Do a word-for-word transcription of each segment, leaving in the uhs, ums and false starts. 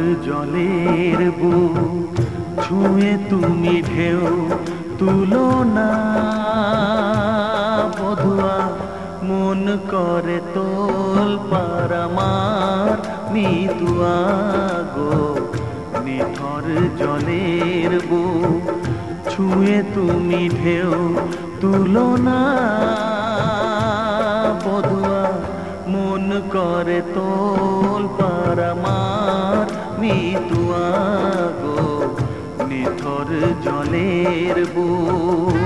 জলের বুক ছুঁয়ে তুমি ঢেউ তুলো না বধুয়া মন করে তোল পার আমার মিতুয়া গো নিথর জলের বুক ছুঁয়ে তুমি ঢেউ তুলো না বধুয়া মন করে তোল পার আমার মিতুয়া গো নিথর জলের বুক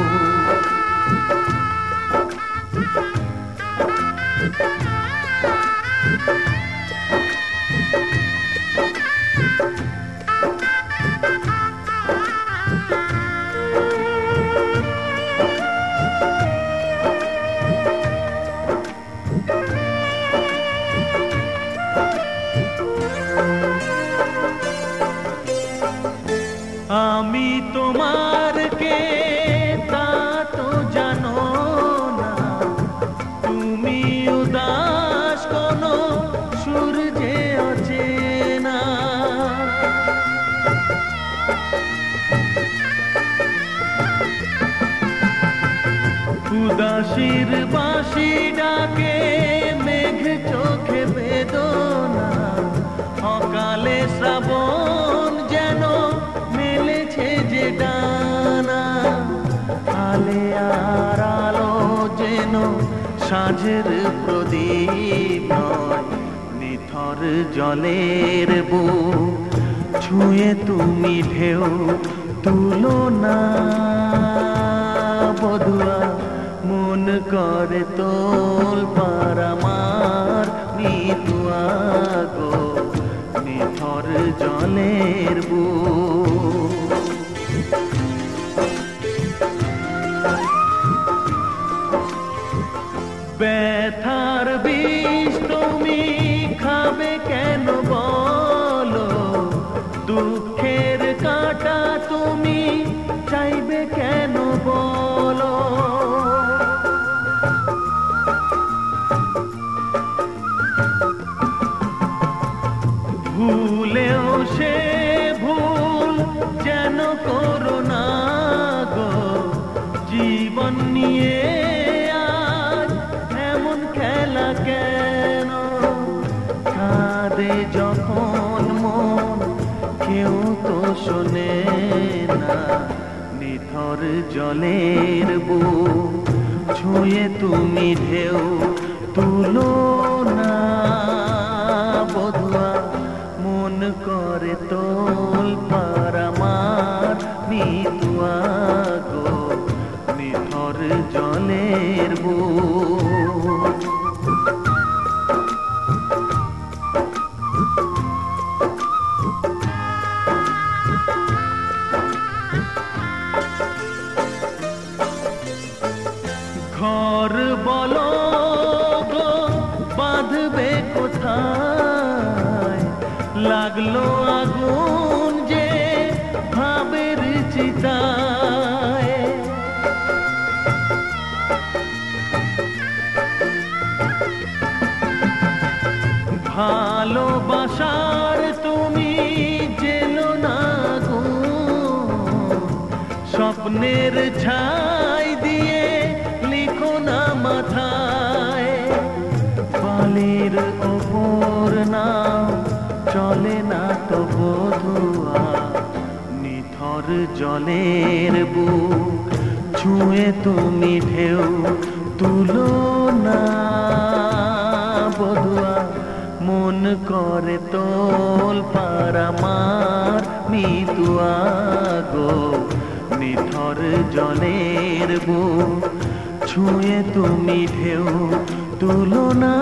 আমি তোমার কে তা তো জানো না তুমি উদাস কোনো সূর্যে অচেনা উদাসীর বাঁশি ডাকে মেঘ চোখে বেদনা অকালে শ্রাবণ যেন মেলেছে যে ডানা আলে আর আলো যেন সাঁঝের প্রদীপ নয় নিথর জলের বুক ছুঁয়ে তুমি ঢেউ তুলো না বধুয়া মন করে তোল পার আমার মিতুয়া গো নিথর জলের বুক ব্যথার বিষ তুমি খাবে কেন বলো দুঃখের কাঁটা তুমি চাইবে কেন বলো ভুলেও সে ভুল যেন করো না গো জীবন নিয়ে আজ এমন খেলা কেন কাঁদে যখন মন কেউ তো শোনে না নিথর জলের বুক ছুঁয়ে তুমি ঢেউ তুলো না বধুয়া মন করে তোল পার আমার মিতুয়া গো নিথর জলের বুক ঘর বলো গো বাঁধবে কোথায় লাগলো আগুন যে ভাবের চিতায় ভালোবাসার তুমি জেলো না গো স্বপ্নের ছাই দিয়ে লিখো না মাথায় বালির ওপর না চলে না তো বধুয়া নিথর জলের বুক ছুঁয়ে তুমি ঢেউ তুলো না বধুয়া মন করে তোল পার আমার মিতুয়া গো নিথর জলের বুক ছুঁয়ে তুমি ঢেউ তুলো না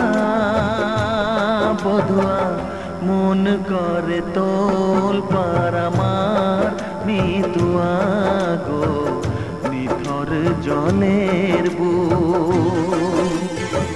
বধুয়া মন করে তোল পার আমার মিতুয়া গো নিথর জলের বুক